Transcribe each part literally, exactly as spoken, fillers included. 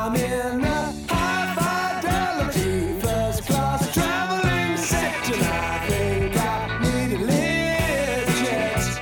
I'm in a high fidelity first class traveling section. I think I need a lift jet.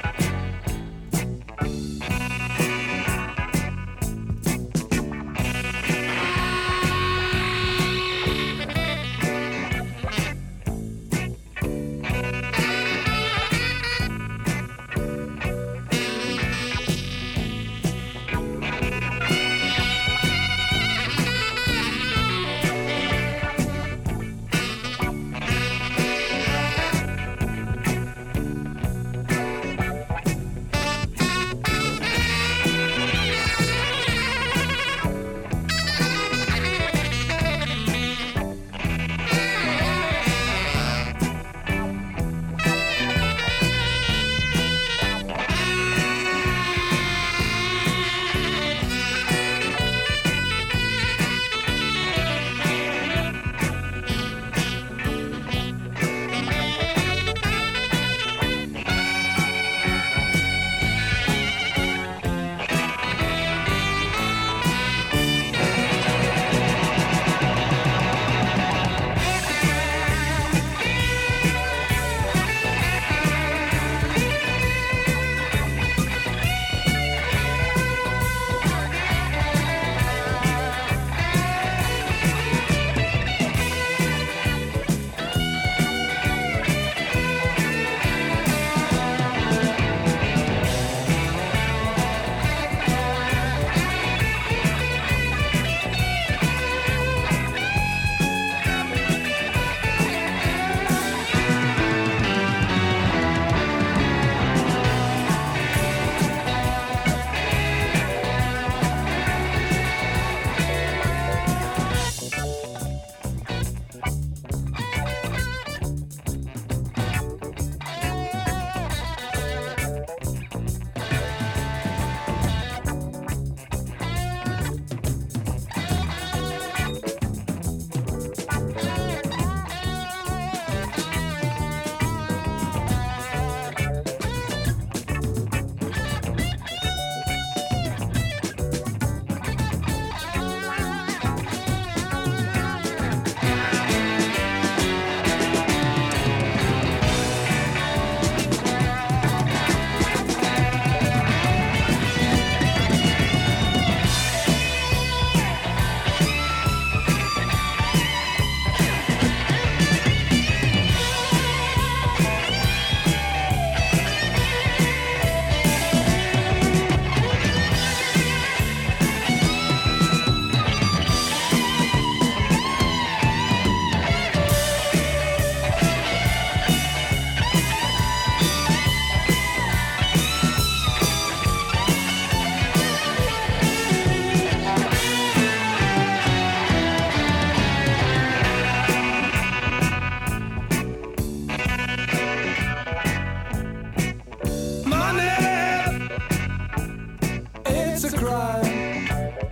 It's a crime.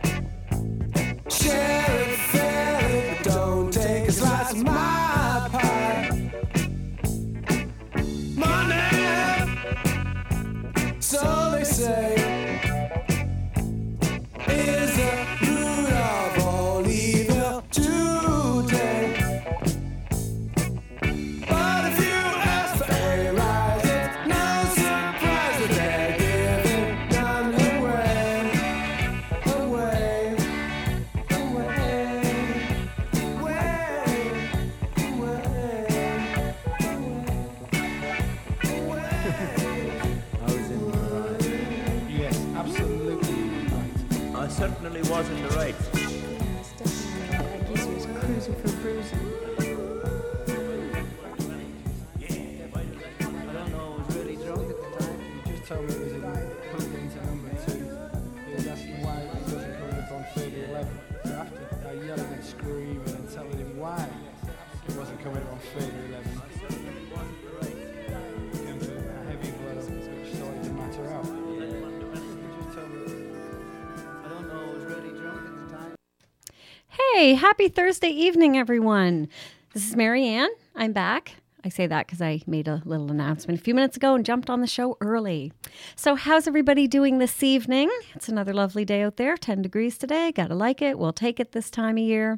Share it fairly, but don't take a slice of my pie. Money, so they say, is the root of all evil today. But if you ask for a rise, it's no surprise that they're giving none away, away, away, away, I was in the right. Yes, absolutely right. I certainly was in the right. Yes, definitely. I guess he was cruising for bruising. I don't know, I was really drunk at the time. He just told me it was in plugged into number two. He was asking why it wasn't coming up on thirty eleven. So after I yelling and screaming and telling him why it wasn't coming up on thirty eleven. Came to a heavy blow which started to matter out. He just told me, I don't know, I was really drunk at the time. Hey, happy Thursday evening, everyone. This is Mary Ann. I'm back. I say that because I made a little announcement a few minutes ago and jumped on the show early. So how's everybody doing this evening? It's another lovely day out there, ten degrees today. Gotta like it. We'll take it this time of year.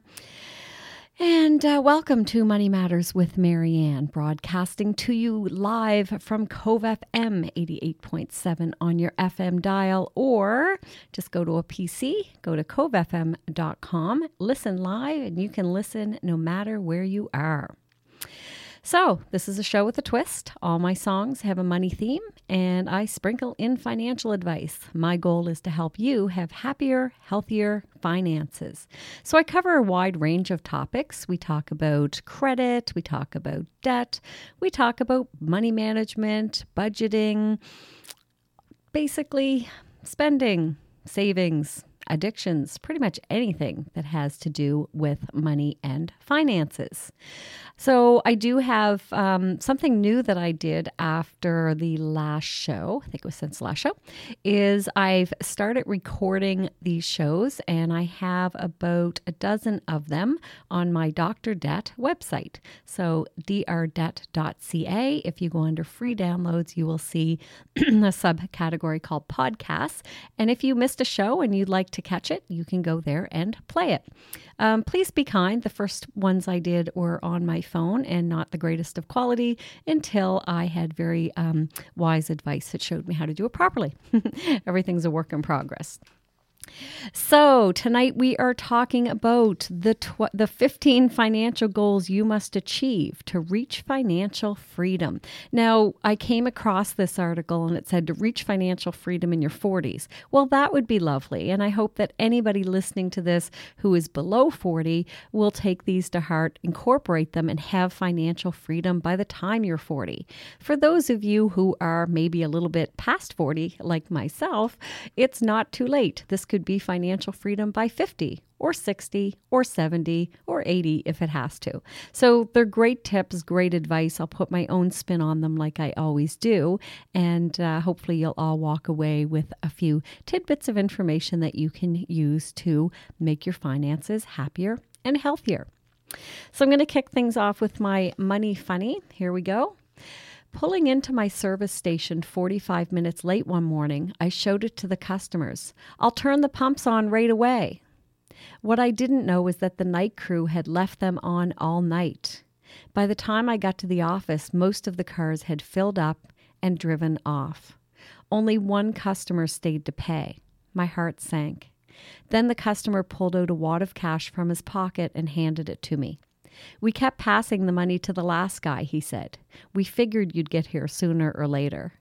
And uh, welcome to Money Matters with Marianne, broadcasting to you live from Cove F M eighty-eight point seven on your F M dial, or just go to a P C, go to cove f m dot com, listen live, and you can listen no matter where you are. So this is a show with a twist. All my songs have a money theme, and I sprinkle in financial advice. My goal is to help you have happier, healthier finances. So I cover a wide range of topics. We talk about credit, we talk about debt, we talk about money management, budgeting, basically spending, savings, addictions, pretty much anything that has to do with money and finances. So I do have um, something new that I did after the last show, I think it was since the last show, is I've started recording these shows, and I have about a dozen of them on my Doctor Debt website. So d r debt dot c a. If you go under free downloads, you will see a subcategory called podcasts. And if you missed a show and you'd like to catch it, you can go there and play it. Um, please be kind. The first ones I did were on my phone and not the greatest of quality until I had very um, wise advice that showed me how to do it properly. Everything's a work in progress. So tonight we are talking about the tw- the fifteen financial goals you must achieve to reach financial freedom. Now, I came across this article and it said to reach financial freedom in your forties. Well, that would be lovely. And I hope that anybody listening to this who is below forty will take these to heart, incorporate them, and have financial freedom by the time you're forty. For those of you who are maybe a little bit past forty, like myself, it's not too late. This could be financial freedom by fifty or sixty or seventy or eighty if it has to. So they're great tips, great advice. I'll put my own spin on them like I always do. And uh, hopefully you'll all walk away with a few tidbits of information that you can use to make your finances happier and healthier. So I'm going to kick things off with my money funny. Here we go. Pulling into my service station forty-five minutes late one morning, I showed it to the customers. I'll turn the pumps on right away. What I didn't know was that the night crew had left them on all night. By the time I got to the office, most of the cars had filled up and driven off. Only one customer stayed to pay. My heart sank. Then the customer pulled out a wad of cash from his pocket and handed it to me. We kept passing the money to the last guy, he said. We figured you'd get here sooner or later.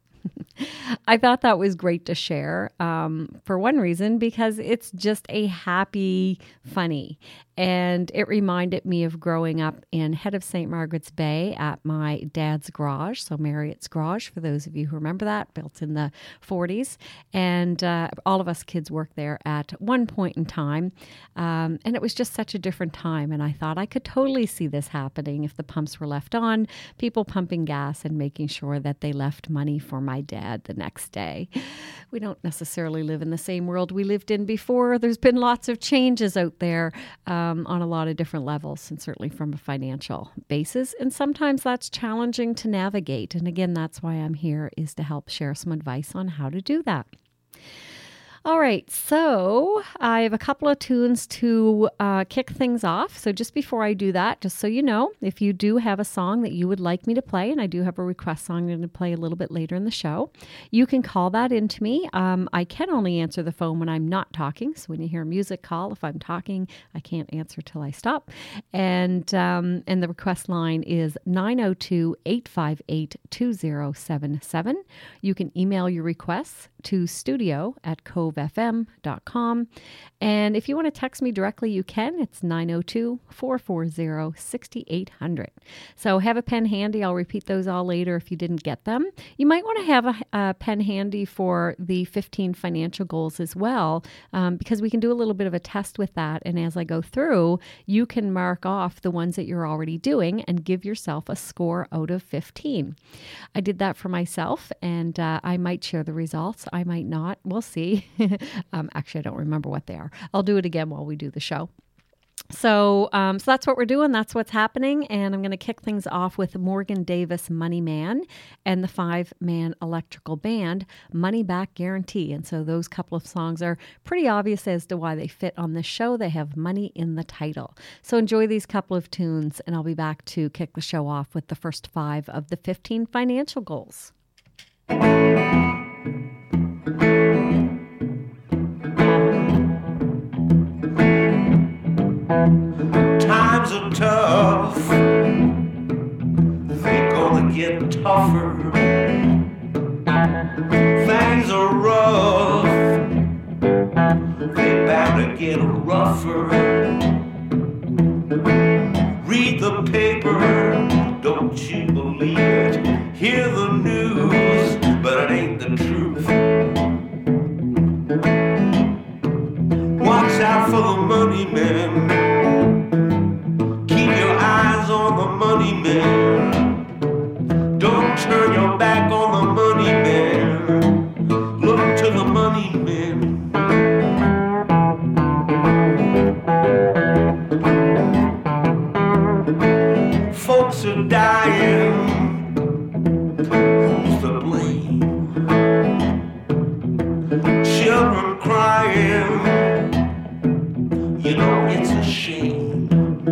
I thought that was great to share, um, for one reason, because it's just a happy, funny. And it reminded me of growing up in head of Saint Margaret's Bay at my dad's garage. So Marriott's Garage, for those of you who remember that, built in the forties. And uh, all of us kids worked there at one point in time. Um, and it was just such a different time. And I thought I could totally see this happening if the pumps were left on, people pumping gas and making sure that they left money for my dad the next day. We don't necessarily live in the same world we lived in before. There's been lots of changes out there. Um, Um, on a lot of different levels, and certainly from a financial basis. And sometimes that's challenging to navigate. And again, that's why I'm here, is to help share some advice on how to do that. All right, so I have a couple of tunes to uh, kick things off. So just before I do that, just so you know, if you do have a song that you would like me to play, and I do have a request song I'm going to play a little bit later in the show, you can call that in to me. Um, I can only answer the phone when I'm not talking. So when you hear music call, if I'm talking, I can't answer till I stop. And um, and the request line is nine oh two, eight five eight, two oh seven seven. You can email your requests to studio at cove f m dot com. And if you want to text me directly, you can. It's nine oh two, four four zero, six eight zero zero. So have a pen handy. I'll repeat those all later if you didn't get them. You might want to have a, a pen handy for the fifteen financial goals as well, um, because we can do a little bit of a test with that. And as I go through, you can mark off the ones that you're already doing and give yourself a score out of fifteen. I did that for myself, and uh, I might share the results. I might not. We'll see. um, actually, I don't remember what they are. I'll do it again while we do the show. So, um, so that's what we're doing. That's what's happening. And I'm going to kick things off with Morgan Davis, Money Man, and the five-man electrical band, Money Back Guarantee. And so those couple of songs are pretty obvious as to why they fit on this show. They have money in the title. So enjoy these couple of tunes, and I'll be back to kick the show off with the first five of the fifteen financial goals. Times are tough, they gonna get tougher. Things are rough, they bound to get rougher. Read the paper, don't you believe it. Hear the news, but it ain't the truth. Watch out for the money men. Keep your eyes on the money man. Don't turn your back on the money man. Look to the money man. Folks are dying. Who's to blame? Children crying. You know it's a shame.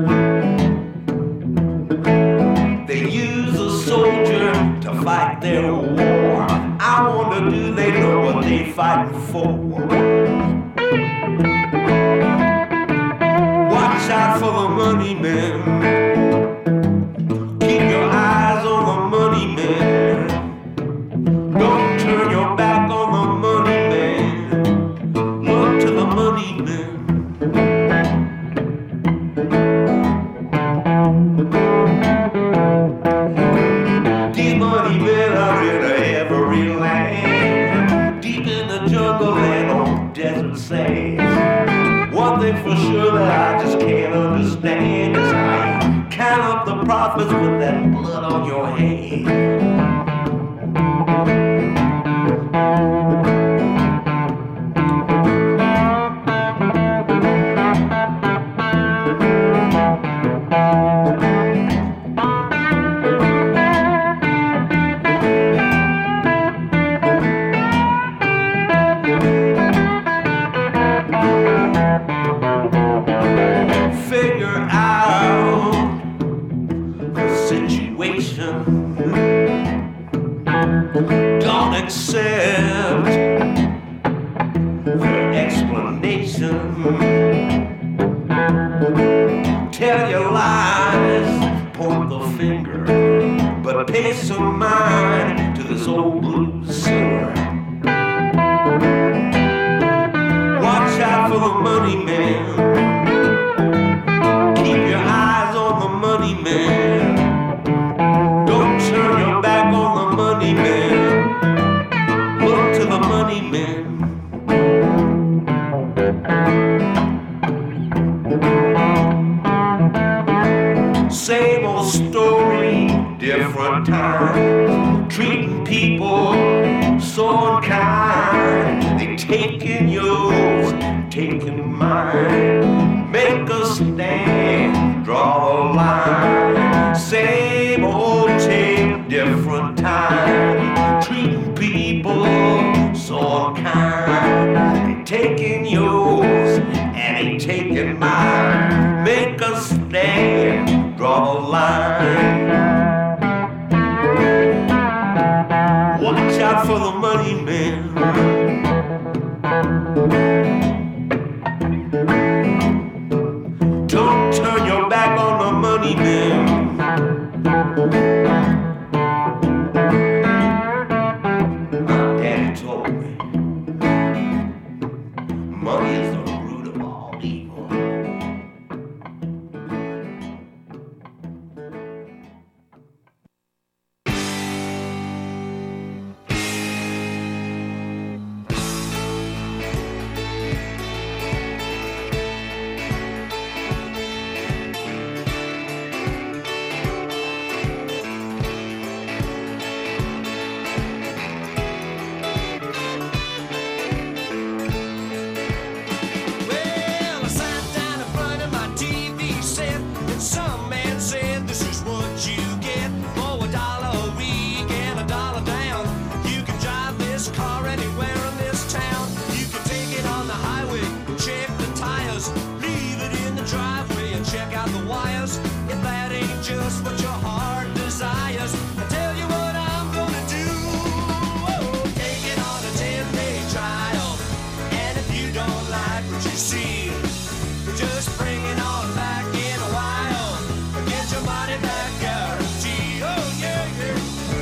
They use a soldier to fight their war. I wonder, do they know what they fighting for? Watch out for the money men. Keep your eyes on the money man. Don't turn your back on the money man. Look to the money man. These money men are in every land, deep in the jungle and on desert sands. One thing for sure that I just can't understand is how you count up the profits with that blood on your hand. Figure out the situation. Don't accept their explanation. Tell your lies, point the finger, but pay some mind to this old blues singer. Watch out for the money man. Keep your eyes on the money man. Don't turn your back on the money man. Look to the money man. Same old story, different time. Treating people so unkind. They taking yours, taking mine. Make a stand, draw a line. Same old tape, different time. Treating people so unkind. They taking yours and they taking mine. Make a stand, draw a line. Watch out for the money man. Don't turn your back on the money man. My daddy told me money is the root of all evil. just bring it on back in a while. Get your money back guarantee. Oh yeah, yeah.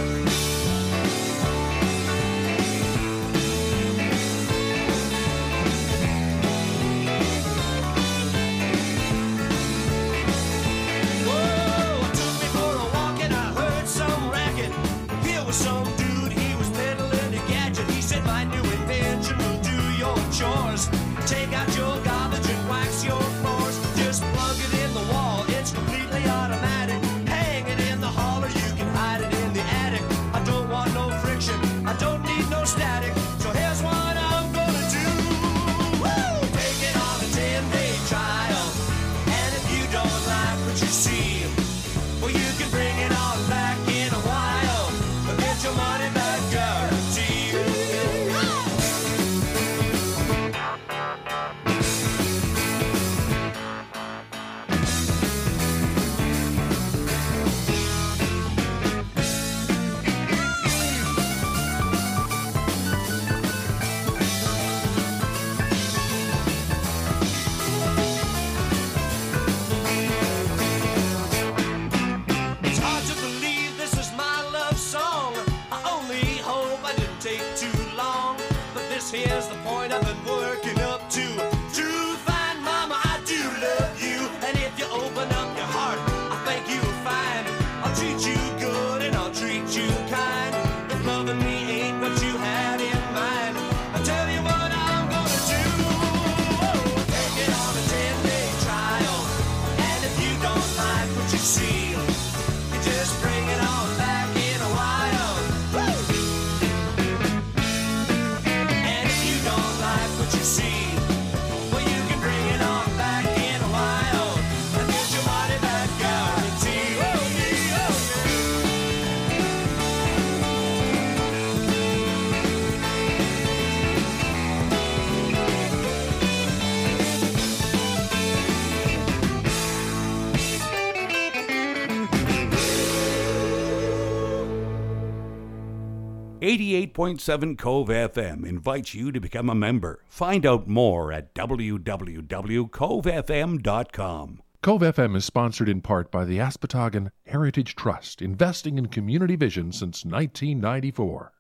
Whoa, I took me for a walk and I heard some racket. Here was some dude, he was peddling a gadget. He said, my new invention will do your chores. Take out your garbage and wax your floors. Just plug it in the wall, it's completely automatic. Hang it in the hall or you can hide it in the attic. I don't want no friction, I don't need no static. So here's what I'm gonna do. Woo! Take it on a ten-day trial. And if you don't like what you see, well, you can bring it on back in a while. Get your money back guarantee. It's hard to believe this is my love song. I only hope I didn't take too long. But this here's the point I've been working up to. To find mama, I do love you. And if you open up your heart, I think you'll find I'll treat you good and I'll treat you kind. If loving me ain't what you had in mind, I'll tell you what I'm gonna do. Oh, take it on a ten-day trial. And if you don't like what you see, you just bring it on back in a while. Woo! And if you don't like what you see, well, you can bring it on back in a while. And get your money back guarantee. Oh, yeah, oh, yeah. eighty-eight point seven Cove F M invites you to become a member. Find out more at w w w dot cove f m dot com. Cove F M is sponsored in part by the Aspatagan Heritage Trust, investing in community vision since nineteen ninety-four.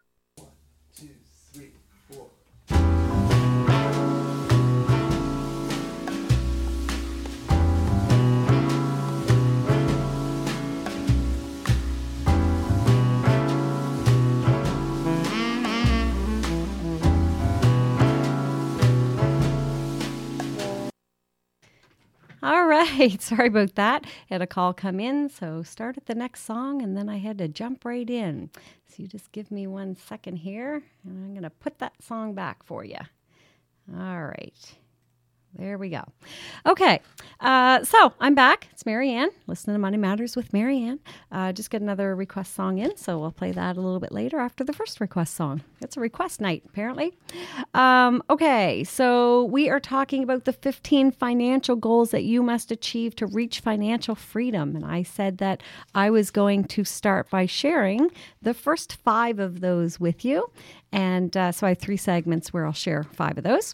All right. Sorry about that. Had a call come in, so started the next song, and then I had to jump right in. So you just give me one second here, and I'm going to put that song back for you. All right. There we go. Okay, uh, so I'm back. It's Marianne, listening to Money Matters with Marianne. Uh, just got another request song in, so we'll play that a little bit later after the first request song. It's a request night, apparently. Um, okay, so we are talking about the fifteen financial goals that you must achieve to reach financial freedom. And I said that I was going to start by sharing the first five of those with you. And uh, so I have three segments where I'll share five of those.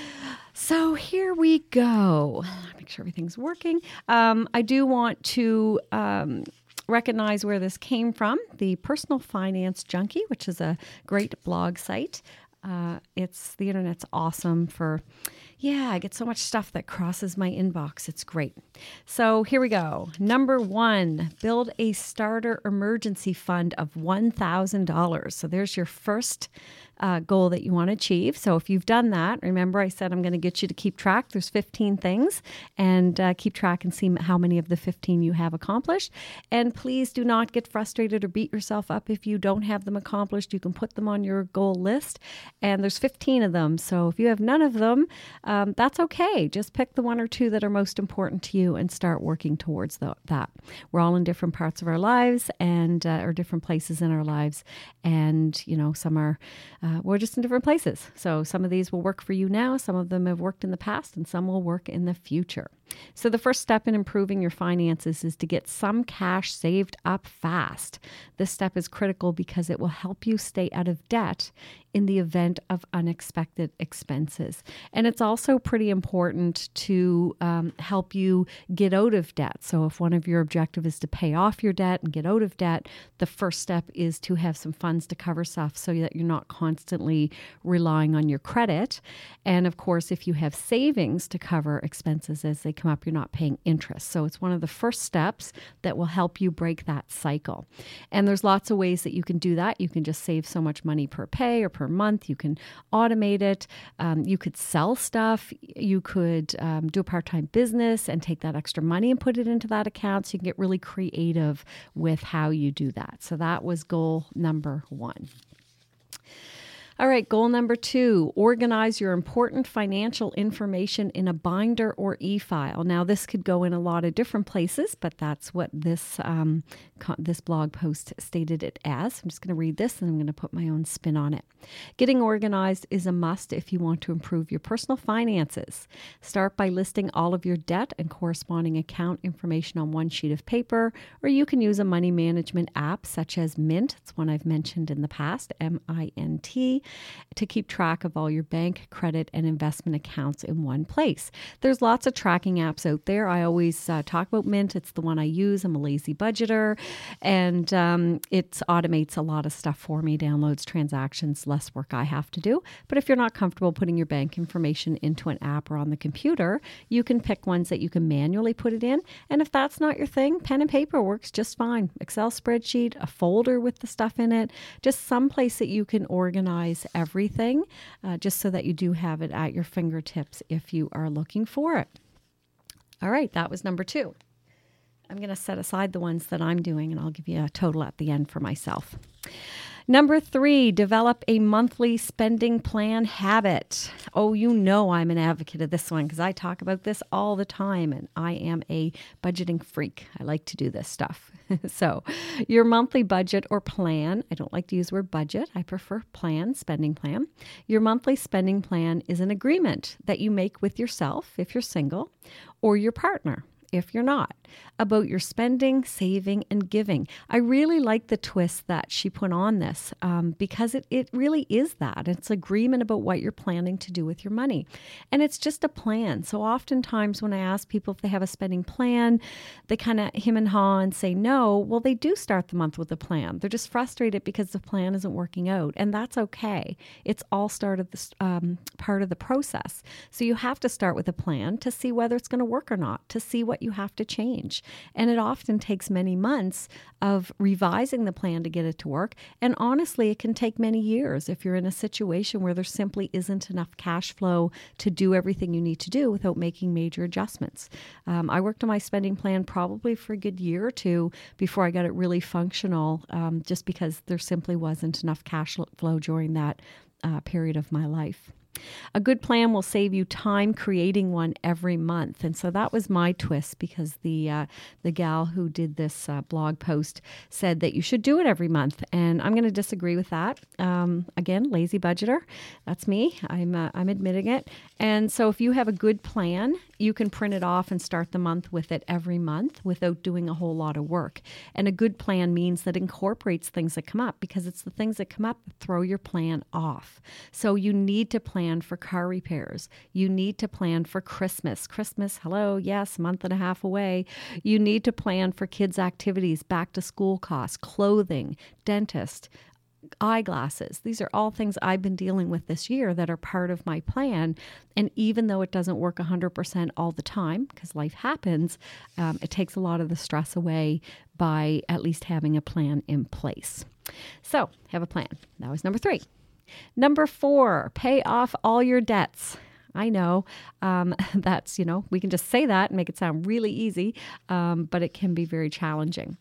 So here we go. Make sure everything's working. Um, I do want to um, recognize where this came from. The Personal Finance Junkie, which is a great blog site. Uh, it's the internet's awesome for, yeah, I get so much stuff that crosses my inbox. It's great. So here we go. Number one, build a starter emergency fund of one thousand dollars. So there's your first uh, goal that you want to achieve. So if you've done that, remember I said I'm going to get you to keep track. There's fifteen things, and uh, keep track and see how many of the fifteen you have accomplished. And please do not get frustrated or beat yourself up if you don't have them accomplished. You can put them on your goal list, and there's fifteen of them. So if you have none of them, um, that's okay. Just pick the one or two that are most important to you and start working towards the, that. We're all in different parts of our lives and uh, or different places in our lives, and you know, some are uh, we're just in different places. So some of these will work for you now, some of them have worked in the past, and some will work in the future. So the first step in improving your finances is to get some cash saved up fast. This step is critical because it will help you stay out of debt in the event of unexpected expenses. And it's also pretty important to um, help you get out of debt. So if one of your objectives is to pay off your debt and get out of debt, the first step is to have some funds to cover stuff so that you're not constantly relying on your credit. And of course, if you have savings to cover expenses as they come up, you're not paying interest. So it's one of the first steps that will help you break that cycle. And there's lots of ways that you can do that. You can just save so much money per pay or per month. You can automate it. Um, you could sell stuff. You could um, do a part-time business and take that extra money and put it into that account. So you can get really creative with how you do that. So that was goal number one. All right, goal number two, organize your important financial information in a binder or e-file. Now, this could go in a lot of different places, but that's what this um, co- this blog post stated it as. I'm just going to read this and I'm going to put my own spin on it. Getting organized is a must if you want to improve your personal finances. Start by listing all of your debt and corresponding account information on one sheet of paper, or you can use a money management app such as Mint. It's one I've mentioned in the past, M I N T. To keep track of all your bank, credit, and investment accounts in one place. There's lots of tracking apps out there. I always uh, talk about Mint. It's the one I use. I'm a lazy budgeter, and um, it automates a lot of stuff for me, downloads transactions, less work I have to do. But if you're not comfortable putting your bank information into an app or on the computer, you can pick ones that you can manually put it in. And if that's not your thing, pen and paper works just fine. Excel spreadsheet, a folder with the stuff in it, just some place that you can organize everything, uh, just so that you do have it at your fingertips if you are looking for it. All right, that was number two. I'm going to set aside the ones that I'm doing, and I'll give you a total at the end for myself. Number three, develop a monthly spending plan habit. Oh, you know I'm an advocate of this one because I talk about this all the time, and I am a budgeting freak. I like to do this stuff. So your monthly budget or plan, I don't like to use the word budget. I prefer plan, spending plan. Your monthly spending plan is an agreement that you make with yourself if you're single, or your partner if you're not, about your spending, saving, and giving. I really like the twist that she put on this um, because it, it really is that. It's agreement about what you're planning to do with your money. And it's just a plan. So oftentimes when I ask people if they have a spending plan, they kind of hem and haw and say no. Well, they do start the month with a plan. They're just frustrated because the plan isn't working out. And that's okay. It's all start of the, um, part of the process. So you have to start with a plan to see whether it's going to work or not, to see what you have to change. And it often takes many months of revising the plan to get it to work. And honestly, it can take many years if you're in a situation where there simply isn't enough cash flow to do everything you need to do without making major adjustments. Um, I worked on my spending plan probably for a good year or two before I got it really functional, um, just because there simply wasn't enough cash flow during that uh, period of my life. A good plan will save you time creating one every month. And so that was my twist, because the uh, the gal who did this uh, blog post said that you should do it every month. And I'm going to disagree with that. Um, again, lazy budgeter. That's me. I'm, uh, I'm admitting it. And so if you have a good plan, you can print it off and start the month with it every month without doing a whole lot of work. And a good plan means that it incorporates things that come up, because it's the things that come up that throw your plan off. So you need to plan for car repairs. You need to plan for Christmas. Christmas, hello, yes, a month and a half away. You need to plan for kids' activities, back to school costs, clothing, dentist, eyeglasses. These are all things I've been dealing with this year that are part of my plan. And even though it doesn't work one hundred percent all the time, because life happens, um, it takes a lot of the stress away by at least having a plan in place. So have a plan. That was number three. Number four, pay off all your debts. I know um, that's, you know, we can just say that and make it sound really easy, um, but it can be very challenging.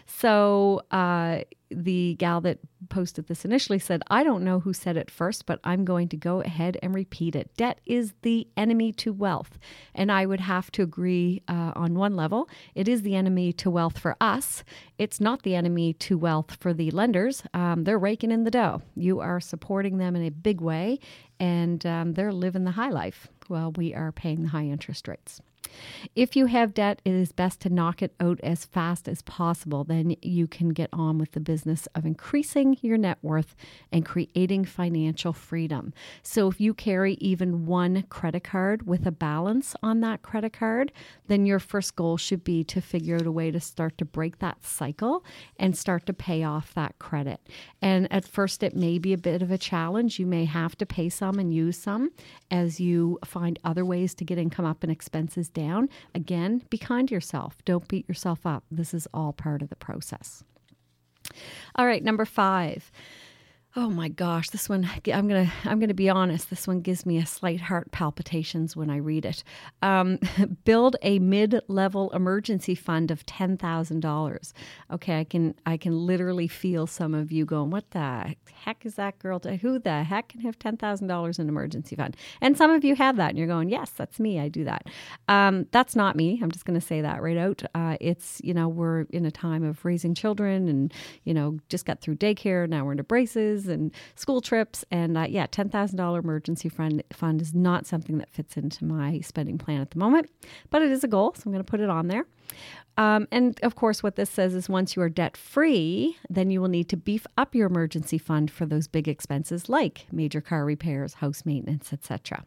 So uh, the gal that posted this initially said, I don't know who said it first, but I'm going to go ahead and repeat it. Debt is the enemy to wealth. And I would have to agree uh, on one level. It is the enemy to wealth for us. It's not the enemy to wealth for the lenders. Um, they're raking in the dough. You are supporting them in a big way, and um, they're living the high life while we are paying the high interest rates. If you have debt, it is best to knock it out as fast as possible. Then you can get on with the business of increasing your net worth and creating financial freedom. So if you carry even one credit card with a balance on that credit card, then your first goal should be to figure out a way to start to break that cycle and start to pay off that credit. And at first, it may be a bit of a challenge. You may have to pay some and use some as you find other ways to get income up and expenses down. Again, be kind to yourself. Don't beat yourself up. This is all part of the process. All right, number five. Oh my gosh, this one, I'm going to I'm going to be honest, this one gives me a slight heart palpitations when I read it. Um, build a mid-level emergency fund of ten thousand dollars. Okay, I can I can literally feel some of you going, what the heck is that girl? To, who the heck can have ten thousand dollars in an emergency fund? And some of you have that and you're going, yes, that's me. I do that. Um, that's not me. I'm just going to say that right out. Uh, it's, you know, we're in a time of raising children and, you know, just got through daycare. Now we're into braces and school trips. And uh, yeah, ten thousand dollars emergency fund, fund is not something that fits into my spending plan at the moment, but it is a goal. So I'm going to put it on there. Um, and of course, what this says is once you are debt free, then you will need to beef up your emergency fund for those big expenses like major car repairs, house maintenance, et cetera.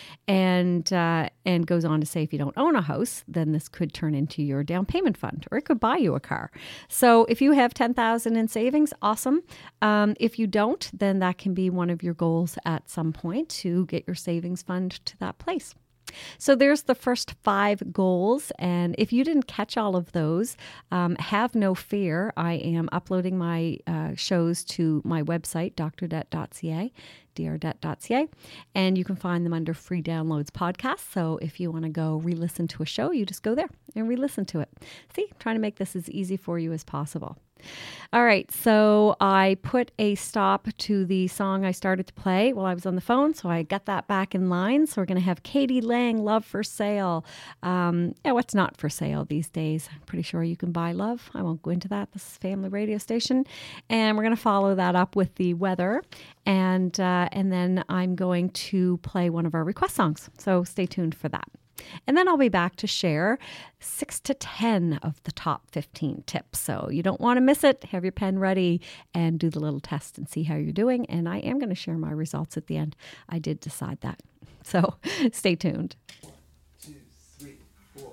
And uh, and goes on to say if you don't own a house, then this could turn into your down payment fund, or it could buy you a car. So if you have ten thousand dollars in savings, awesome. Um, if you don't, then that can be one of your goals at some point to get your savings fund to that place. So there's the first five goals. And if you didn't catch all of those, um, have no fear. I am uploading my uh, shows to my website, d r debt dot c a, d r debt dot c a, and you can find them under free downloads podcast. So if you want to go re-listen to a show, you just go there and re-listen to it. See, I'm trying to make this as easy for you as possible. All right, so I put a stop to the song I started to play while I was on the phone, so I got that back in line. So we're going to have Katie Lang, Love for Sale. Um, yeah, what's not for sale these days? I'm pretty sure you can buy love. I won't go into that. This is Family Radio Station. And we're going to follow that up with the weather. And, uh, and then I'm going to play one of our request songs. So stay tuned for that. And then I'll be back to share six to ten of the top fifteen tips. So you don't want to miss it. Have your pen ready and do the little test and see how you're doing. And I am going to share my results at the end. I did decide that. So stay tuned. Two, three, four.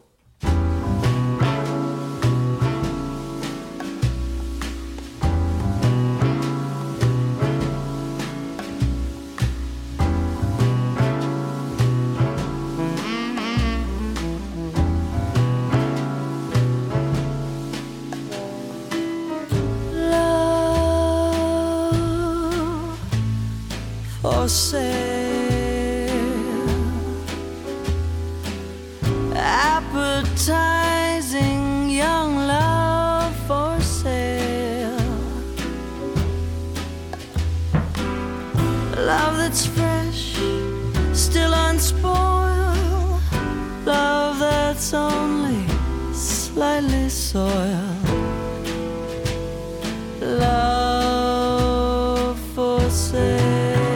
For sale, appetizing young love for sale, love that's fresh, still unspoiled, love that's only slightly soiled, love for sale.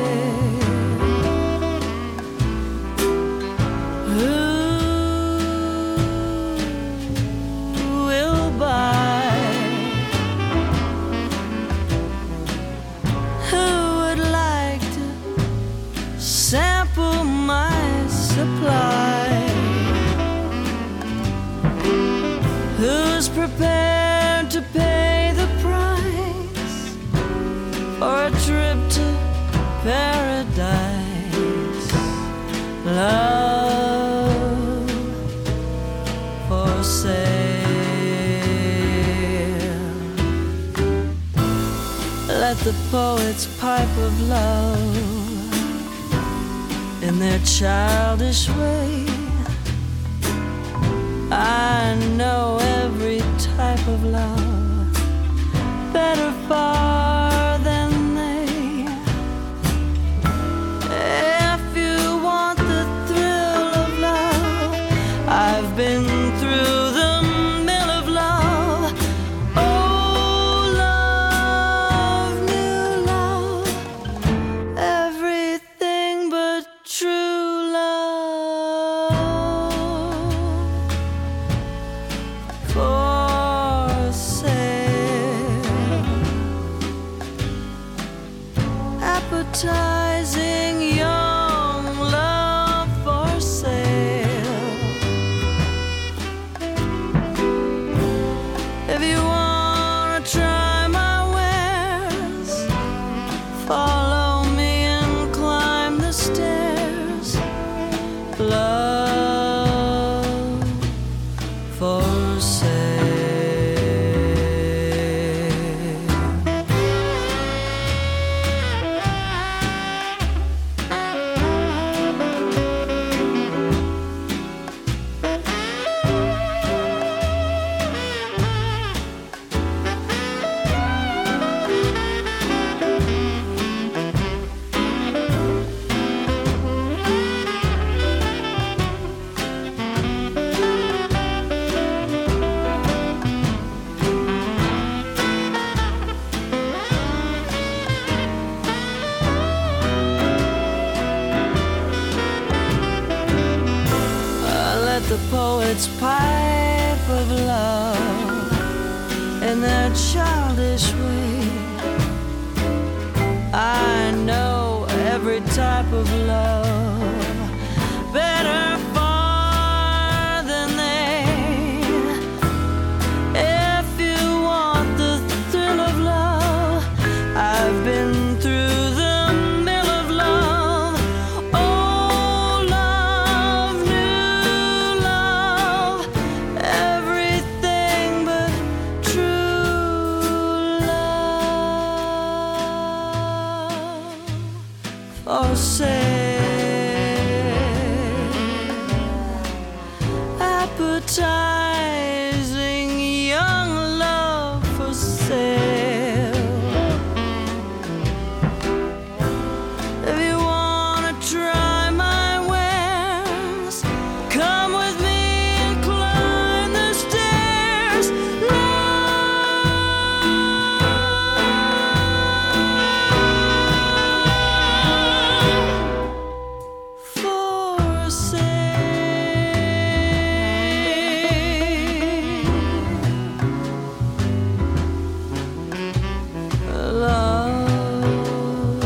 Who's prepared to pay the price for a trip to paradise? Love for sale. Let the poets pipe of love in their childish way. I know every type of love better far than they. If you want the thrill of love, I've been through the mill of love. Oh, love, new love, everything but true love. this way. I know every type of love better far than they. If you want the thrill of love, I've been through the mill of love. Oh, love, new love, everything but true love. For sale, appetizing young love for sale. If you wanna try my wares, come with me and climb the stairs. Love for sale. Love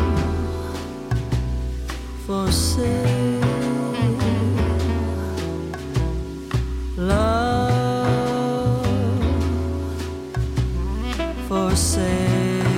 for sale. Love for sale.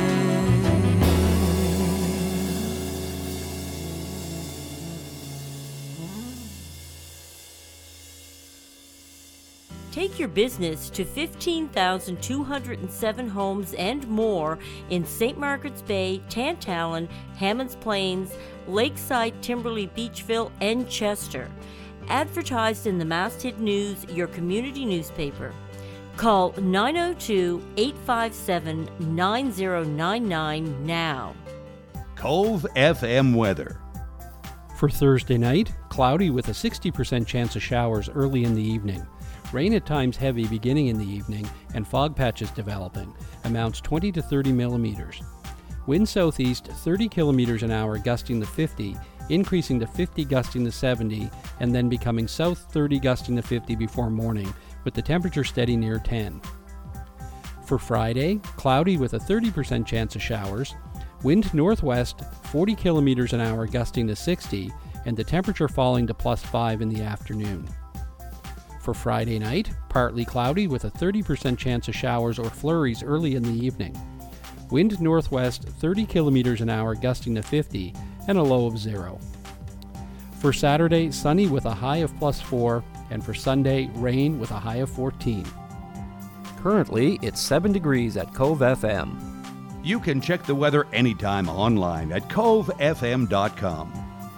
Take your business to fifteen thousand two hundred seven homes and more in Saint Margaret's Bay, Tantallon, Hammonds Plains, Lakeside, Timberley, Beachville, and Chester. Advertised in the Masthead News, your community newspaper. Call nine oh two, eight five seven, nine oh nine nine now. Cove F M weather. For Thursday night, cloudy with a sixty percent chance of showers early in the evening. Rain at times heavy beginning in the evening and fog patches developing. Amounts twenty to thirty millimeters. Wind southeast thirty kilometers an hour gusting to fifty, increasing to fifty gusting to seventy, and then becoming south thirty gusting to fifty before morning, with the temperature steady near ten. For Friday, cloudy with a thirty percent chance of showers. Wind northwest forty kilometers an hour gusting to sixty, and the temperature falling to plus five in the afternoon. For Friday night, partly cloudy with a thirty percent chance of showers or flurries early in the evening. Wind northwest thirty kilometers an hour gusting to fifty and a low of zero. For Saturday, sunny with a high of plus four, and for Sunday, rain with a high of fourteen. Currently, it's seven degrees at Cove F M. You can check the weather anytime online at cove f m dot com.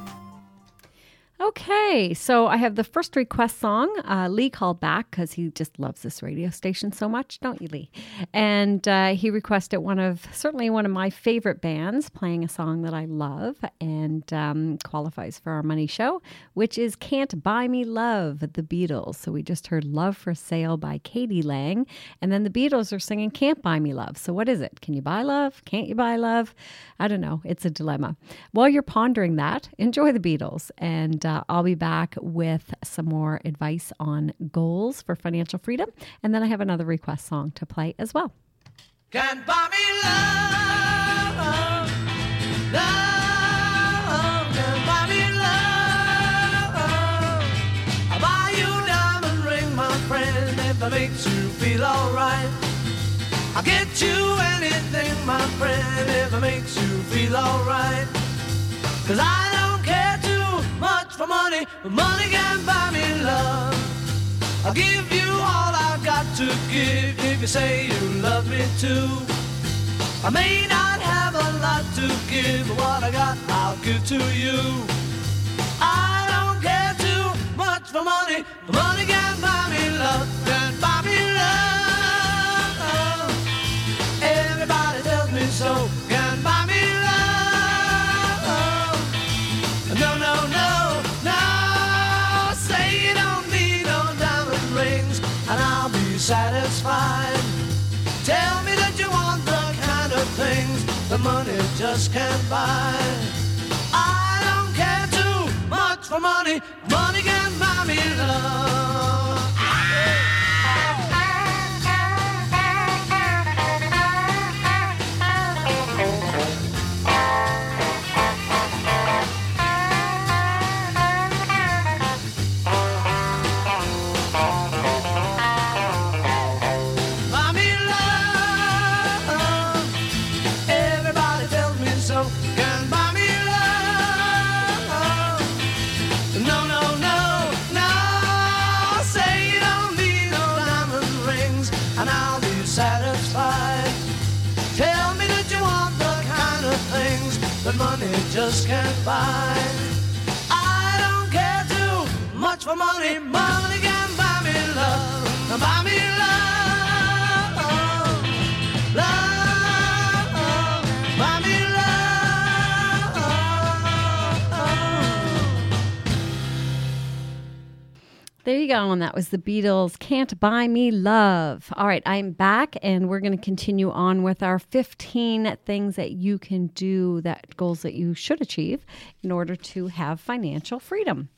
Okay, so I have the first request song. Uh, Lee called back because he just loves this radio station so much, don't you, Lee? And uh, he requested one of, certainly one of my favorite bands, playing a song that I love and um, qualifies for our money show, which is Can't Buy Me Love, the Beatles. So we just heard Love for Sale by Katie Lang, and then the Beatles are singing Can't Buy Me Love. So what is it? Can you buy love? Can't you buy love? I don't know. It's a dilemma. While you're pondering that, enjoy the Beatles, and uh, I'll be back with some more advice on goals for financial freedom. And then I have another request song to play as well. Can't buy me love, love, can't buy me love. I'll buy you a diamond ring, my friend, if it makes you feel alright. I'll get you anything, my friend, if it makes you feel alright. Cause I don't care too much for money, but money can buy me love. I'll give you all I've got to give if you say you love me too. I may not have a lot to give, but what I got I'll give to you. I don't care too much for money, but money can buy me love. Can buy me love. Everybody tells me so. Can buy me love. No, no, no, no. Say you don't need no diamond rings, and I'll be satisfied. Tell me that you want the kind of things that money just can't buy. I don't care too much for money. Money can buy me love. buy. I don't care too much for money. Money can buy me love. Buy me love. Love. Buy me There you go. And that was the Beatles, Can't Buy Me Love. All right, I'm back and we're going to continue on with our fifteen things that you can do, that goals that you should achieve in order to have financial freedom.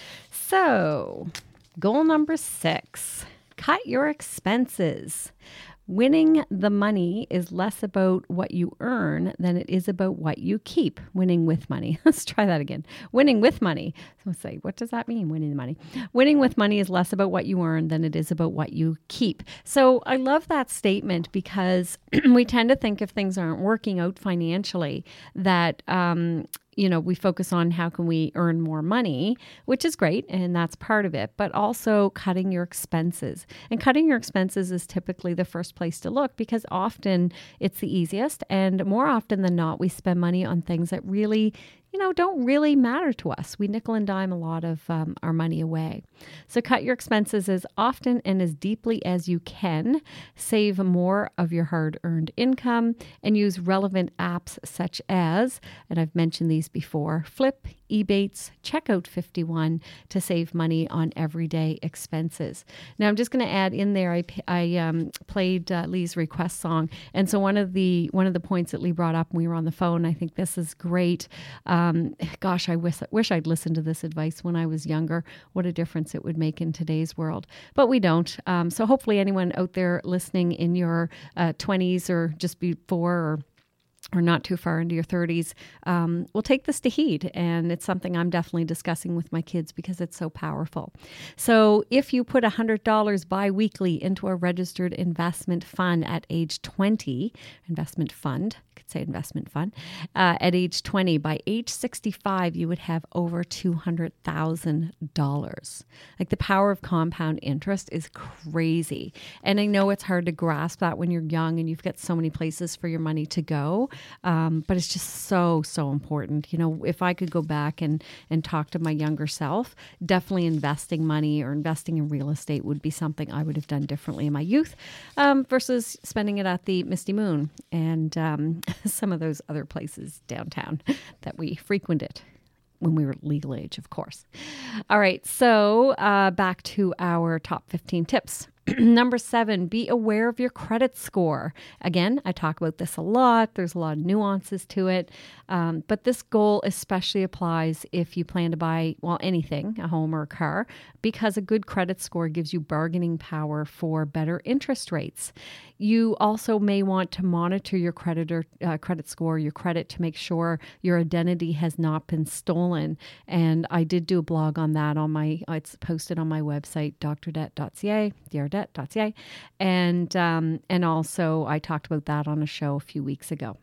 So, goal number six, cut your expenses. Winning the money is less about what you earn than it is about what you keep. Winning with money. Let's try that again. Winning with money. So let's say, what does that mean, winning the money? Winning with money is less about what you earn than it is about what you keep. So I love that statement because we tend to think if things aren't working out financially that, um, you know, we focus on how can we earn more money, which is great, and that's part of it, but also cutting your expenses. And cutting your expenses is typically the first place to look because often it's the easiest, and more often than not, we spend money on things that really, you know, don't really matter to us. We nickel and dime a lot of um, our money away. So cut your expenses as often and as deeply as you can. Save more of your hard-earned income and use relevant apps such as, and I've mentioned these before, Flip, Ebates, Checkout fifty-one to save money on everyday expenses. Now, I'm just going to add in there, I, I um, played uh, Lee's request song. And so one of the one of the points that Lee brought up when we were on the phone, I think this is great. Um, gosh, I wish, wish I'd listened to this advice when I was younger. What a difference it would make in today's world. But we don't. Um, so hopefully anyone out there listening in your uh, twenties or just before or or not too far into your thirties, um, will take this to heed. And it's something I'm definitely discussing with my kids because it's so powerful. So if you put one hundred dollars biweekly into a registered investment fund at age twenty, investment fund, I could say investment fund, uh, at age twenty, by age sixty-five, you would have over two hundred thousand dollars. Like the power of compound interest is crazy. And I know it's hard to grasp that when you're young and you've got so many places for your money to go. Um, but it's just so, so important. You know, if I could go back and, and talk to my younger self, definitely investing money or investing in real estate would be something I would have done differently in my youth um, versus spending it at the Misty Moon and um, some of those other places downtown that we frequented when we were legal age, of course. All right, so uh, back to our top fifteen tips. Number seven, be aware of your credit score. Again, I talk about this a lot. There's a lot of nuances to it. Um, but this goal especially applies if you plan to buy, well, anything, a home or a car, because a good credit score gives you bargaining power for better interest rates. You also may want to monitor your credit or uh, credit score, your credit, to make sure your identity has not been stolen. And I did do a blog on that on my, it's posted on my website, d r debt dot c a, d r debt dot c a. And, um, and also I talked about that on a show a few weeks ago.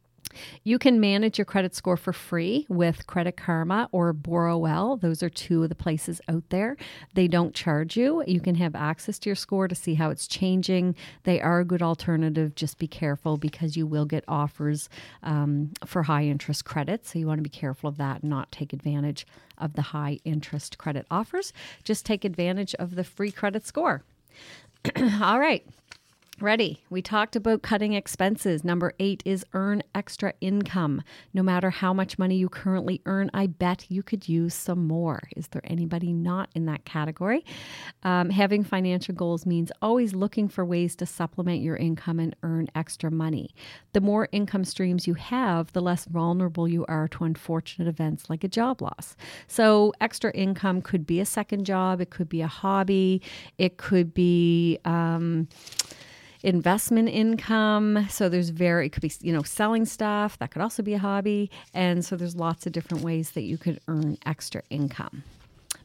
You can manage your credit score for free with Credit Karma or Borrowell. Those are two of the places out there. They don't charge you. You can have access to your score to see how it's changing. They are a good alternative. Just be careful because you will get offers um, for high interest credit. So you want to be careful of that and not take advantage of the high interest credit offers. Just take advantage of the free credit score. All right. Ready. We talked about cutting expenses. Number eight is earn extra income. No matter how much money you currently earn, I bet you could use some more. Is there anybody not in that category? Um, having financial goals means always looking for ways to supplement your income and earn extra money. The more income streams you have, the less vulnerable you are to unfortunate events like a job loss. So extra income could be a second job. It could be a hobby. It could be... Um, investment income. So there's very, it could be, you know, selling stuff. That could also be a hobby. And so there's lots of different ways that you could earn extra income.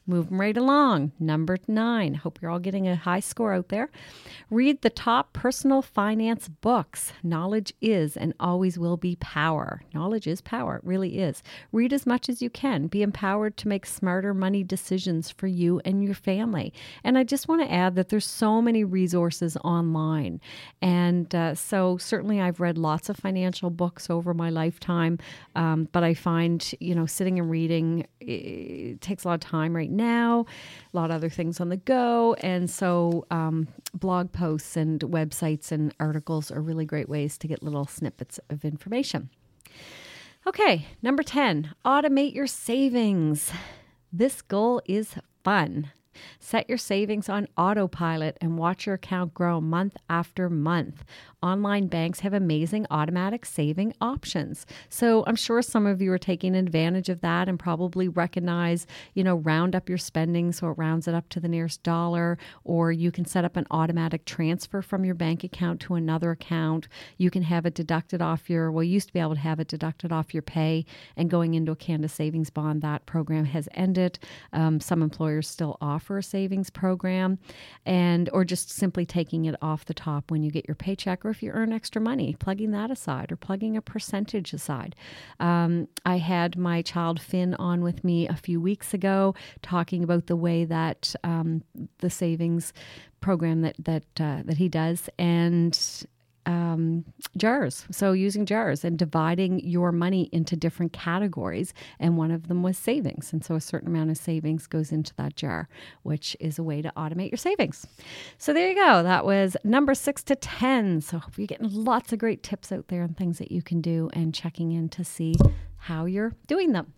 Moving right along. Number nine. Hope you're all getting a high score out there. Read the top personal finance books. Knowledge is and always will be power. Knowledge is power. It really is. Read as much as you can. Be empowered to make smarter money decisions for you and your family. And I just want to add that there's so many resources online. And uh, so certainly I've read lots of financial books over my lifetime. Um, but I find, you know, sitting and reading, it takes a lot of time right now, a lot of other things on the go. And so um, blog posts and websites and articles are really great ways to get little snippets of information. Okay, number ten, automate your savings. This goal is fun. Set your savings on autopilot and watch your account grow month after month. Online banks have amazing automatic saving options. So I'm sure some of you are taking advantage of that and probably recognize, you know, round up your spending so it rounds it up to the nearest dollar, or you can set up an automatic transfer from your bank account to another account. You can have it deducted off your, well, you used to be able to have it deducted off your pay and going into a Canada Savings Bond. That program has ended. Um, some employers still offer a savings program, and or just simply taking it off the top when you get your paycheck, or if you earn extra money, plugging that aside or plugging a percentage aside. Um, I had my child Finn on with me a few weeks ago talking about the way that um, the savings program that that uh, that he does, and Um, jars. So using jars and dividing your money into different categories. And one of them was savings. And so a certain amount of savings goes into that jar, which is a way to automate your savings. So there you go. That was number six to ten. So I hope you're getting lots of great tips out there and things that you can do and checking in to see how you're doing them.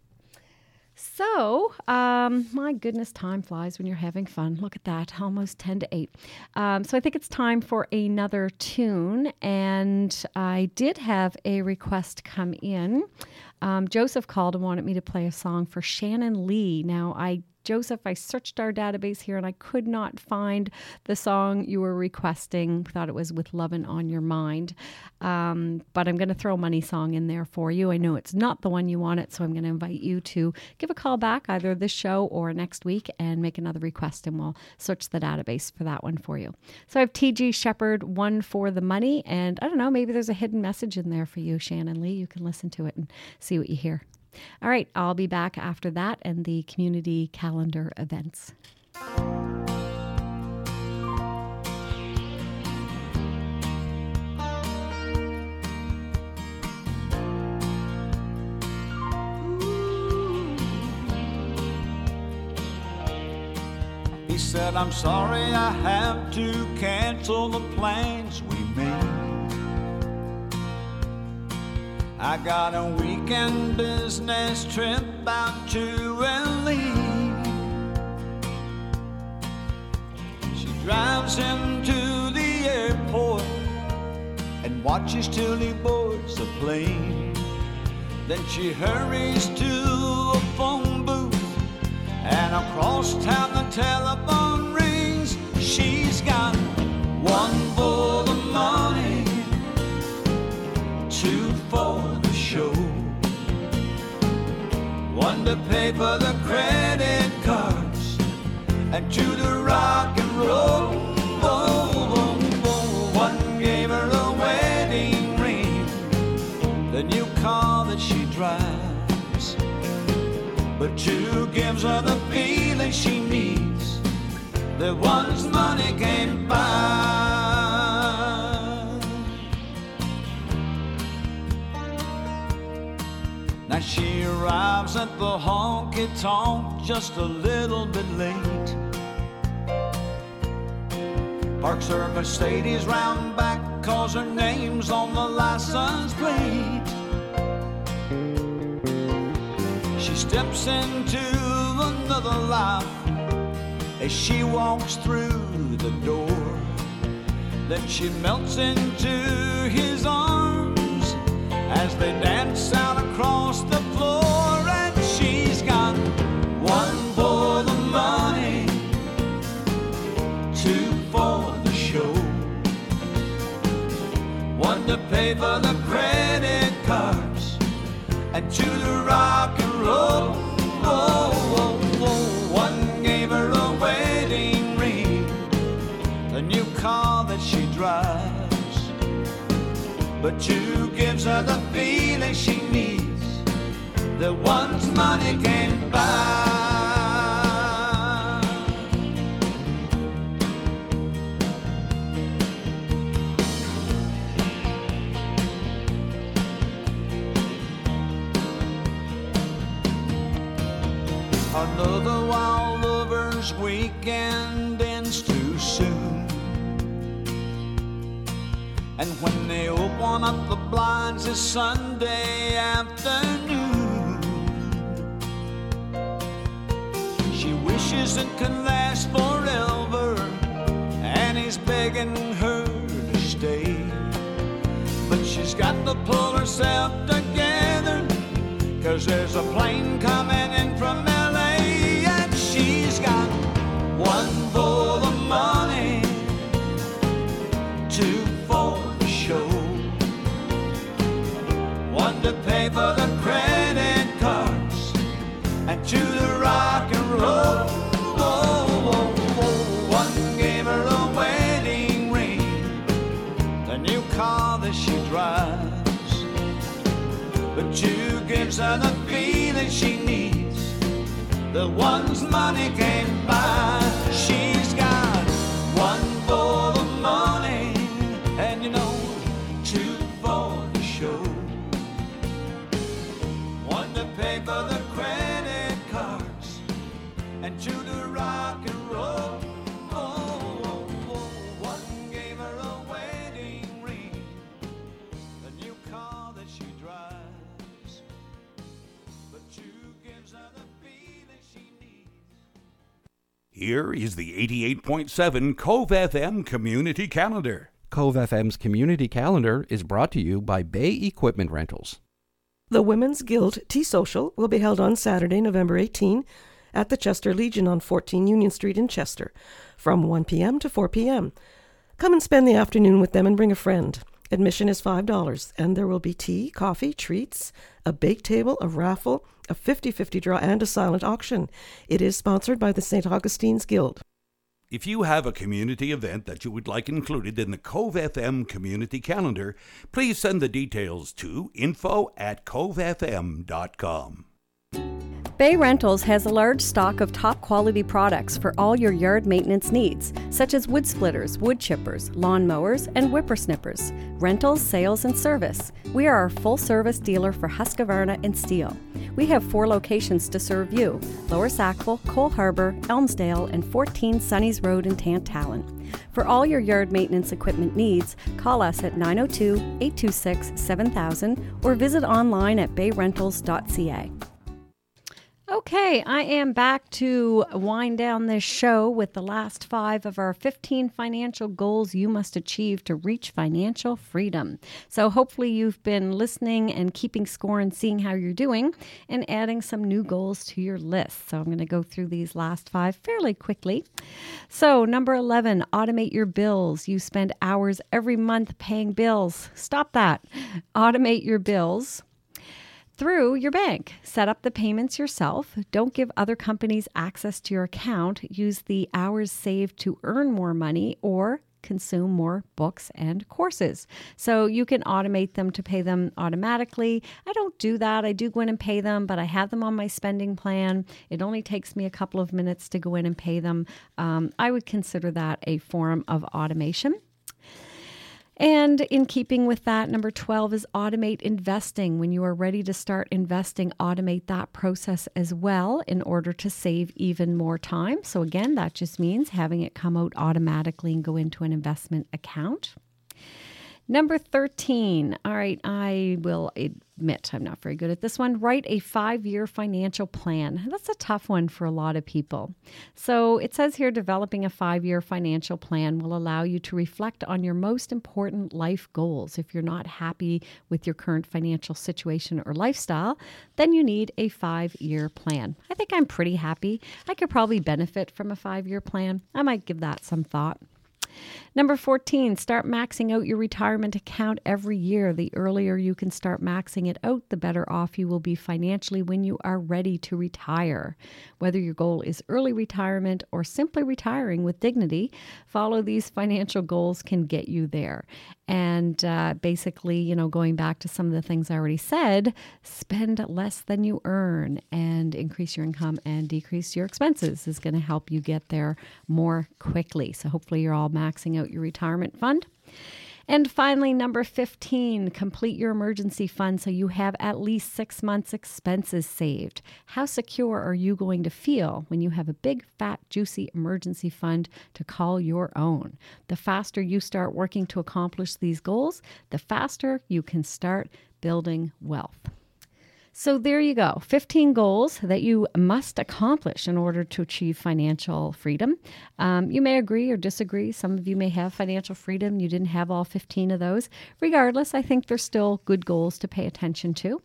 So, um, my goodness, time flies when you're having fun. Look at that, almost ten to eight. Um, so I think it's time for another tune. And I did have a request come in. Um, Joseph called and wanted me to play a song for Shannon Lee. Now, I Joseph, I searched our database here and I could not find the song you were requesting. Thought it was With Lovin' on Your Mind. Um, but I'm going to throw Money Song in there for you. I know it's not the one you wanted, so I'm going to invite you to give a call back either this show or next week and make another request, and we'll search the database for that one for you. So I have T G Shepherd, One for the Money, and I don't know, maybe there's a hidden message in there for you, Shannon Lee. You can listen to it and see what you hear. All right, I'll be back after that and the community calendar events. He said, I'm sorry I have to cancel the plans we made. I got a weekend business trip out to L A. She drives him to the airport and watches till he boards the plane. Then she hurries to a phone booth, and across town the telephone rings. She's got one for the money, two for the show, one to pay for the credit cards, and two to rock and roll. Oh, oh, oh. One gave her a wedding ring, the new car that she drives, but two gives her the feeling she needs, that one's money can't buy. Now she arrives at the honky-tonk just a little bit late, parks her Mercedes round back, cause her name's on the license plate. She steps into another life as she walks through the door. Then she melts into his arms as they dance out across the floor. And she's got one for the money, two for the show, one to pay for the credit cards, and two to rock and roll. Oh, oh, oh. One the new car that she drives. But you gives her the feeling she needs, the ones money can't buy. Another wild lover's weekend ends too soon, and when they open up the blinds this Sunday afternoon, she wishes it could last forever, and he's begging her to stay. But she's got to pull herself together, 'cause there's a plane coming in from L A, and she's got one for the money, two for the show, one to pay for the credit cards, and two to rock and roll. Oh, oh, oh. One gave her a wedding ring, the new car that she drives, but two gives her the feeling she needs, the ones money can't buy. She's got one for the money, and you know, two for the show, one to pay for the credit cards, and two to rock and roll. Oh, oh, oh. One gave her a wedding ring, the new car that she drives, but two gives her the feeling she needs. Here is the eighty-eight point seven Cove F M Community Calendar. Cove F M's Community Calendar is brought to you by Bay Equipment Rentals. The Women's Guild Tea Social will be held on Saturday, November eighteenth at the Chester Legion on fourteen Union Street in Chester from one p.m. to four p.m. Come and spend the afternoon with them and bring a friend. Admission is five dollars, and there will be tea, coffee, treats, a bake table, a raffle, a fifty-fifty draw, and a silent auction. It is sponsored by the Saint Augustine's Guild. If you have a community event that you would like included in the Cove F M Community Calendar, please send the details to info at cove f m dot com. Bay Rentals has a large stock of top quality products for all your yard maintenance needs, such as wood splitters, wood chippers, lawn mowers, and whippersnippers. Rentals, sales, and service. We are a full-service dealer for Husqvarna and Steel. We have four locations to serve you: Lower Sackville, Cole Harbor, Elmsdale, and fourteen Sunny's Road in Tantallon. For all your yard maintenance equipment needs, call us at nine oh two, eight two six, seven thousand or visit online at bay rentals dot c a. Okay, I am back to wind down this show with the last five of our fifteen financial goals you must achieve to reach financial freedom. So hopefully you've been listening and keeping score and seeing how you're doing and adding some new goals to your list. So I'm going to go through these last five fairly quickly. So number eleven, automate your bills. You spend hours every month paying bills. Stop that. Automate your bills through your bank. Set up the payments yourself. Don't give other companies access to your account. Use the hours saved to earn more money or consume more books and courses. So you can automate them to pay them automatically. I don't do that. I do go in and pay them, but I have them on my spending plan. It only takes me a couple of minutes to go in and pay them. Um, I would consider that a form of automation. And in keeping with that, number twelve is automate investing. When you are ready to start investing, automate that process as well in order to save even more time. So again, that just means having it come out automatically and go into an investment account. Number thirteen. All right, I will admit I'm not very good at this one. Write a five-year financial plan. That's a tough one for a lot of people. So it says here, developing a five-year financial plan will allow you to reflect on your most important life goals. If you're not happy with your current financial situation or lifestyle, then you need a five-year plan. I think I'm pretty happy. I could probably benefit from a five-year plan. I might give that some thought. Number fourteen, start maxing out your retirement account every year. The earlier you can start maxing it out, the better off you will be financially when you are ready to retire. Whether your goal is early retirement or simply retiring with dignity, follow these financial goals can get you there. And uh, basically, you know, going back to some of the things I already said, spend less than you earn and increase your income and decrease your expenses is going to help you get there more quickly. So hopefully you're all maxing out your retirement fund. And finally, number fifteen, complete your emergency fund so you have at least six months' expenses saved. How secure are you going to feel when you have a big, fat, juicy emergency fund to call your own? The faster you start working to accomplish these goals, the faster you can start building wealth. So there you go, fifteen goals that you must accomplish in order to achieve financial freedom. Um, you may agree or disagree. Some of you may have financial freedom. You didn't have all fifteen of those. Regardless, I think they're still good goals to pay attention to.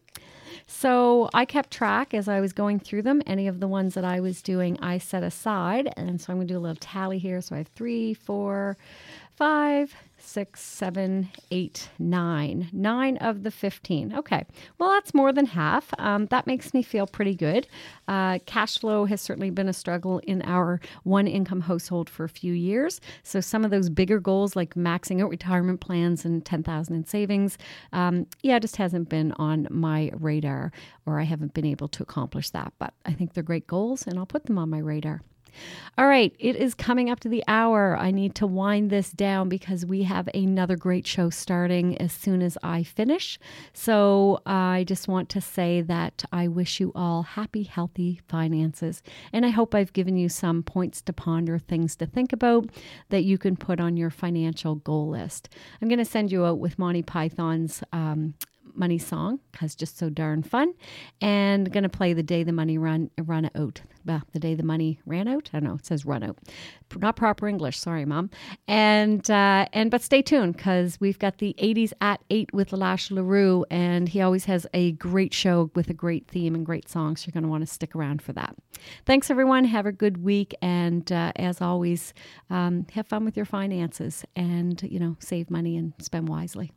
So I kept track as I was going through them. Any of the ones that I was doing, I set aside. And so I'm going to do a little tally here. So I have three, four, five, six, seven, eight, nine. Nine of the fifteen. Okay. Well, that's more than half. Um, that makes me feel pretty good. Uh, cash flow has certainly been a struggle in our one income household for a few years. So some of those bigger goals like maxing out retirement plans and ten thousand in savings, um, yeah, it just hasn't been on my radar, or I haven't been able to accomplish that. But I think they're great goals and I'll put them on my radar. All right, it is coming up to the hour. I need to wind this down because we have another great show starting as soon as I finish. So uh, I just want to say that I wish you all happy, healthy finances. And I hope I've given you some points to ponder, things to think about that you can put on your financial goal list. I'm going to send you out with Monty Python's um, money song because just so darn fun, and going to play The Day the Money Run Run Out. Well, The Day the Money Ran Out? I don't know. It says run out. Not proper English. Sorry, Mom. And uh, and but stay tuned because we've got the eighties at eight with Lash LaRue, and he always has a great show with a great theme and great songs. You're going to want to stick around for that. Thanks, everyone. Have a good week, and uh, as always, um, have fun with your finances, and you know, save money and spend wisely.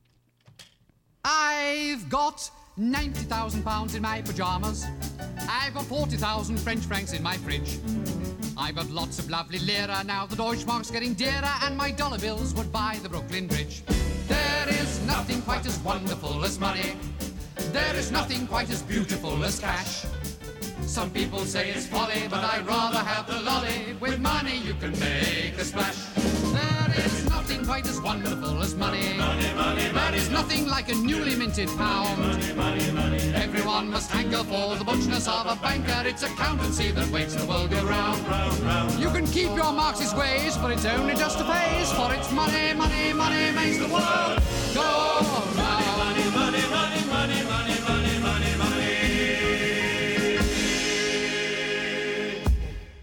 I've got ninety thousand pounds in my pyjamas. I've got forty thousand French francs in my fridge. I've got lots of lovely lira, now the Deutschmark's getting dearer, and my dollar bills would buy the Brooklyn Bridge. There is nothing quite as wonderful as money. There is nothing quite as beautiful as cash. Some people say it's folly, but I'd rather have the lolly. With money you can make a splash. There is nothing quite as wonderful as money. Money, money, there money, is nothing like a newly minted pound. Money, money, money, everyone must hanker for the butchness of a banker. It's accountancy that makes the world go round, round, round. You can keep your Marxist ways, but it's only just a phase. For it's money, money, money makes the world go round. Money, money, money.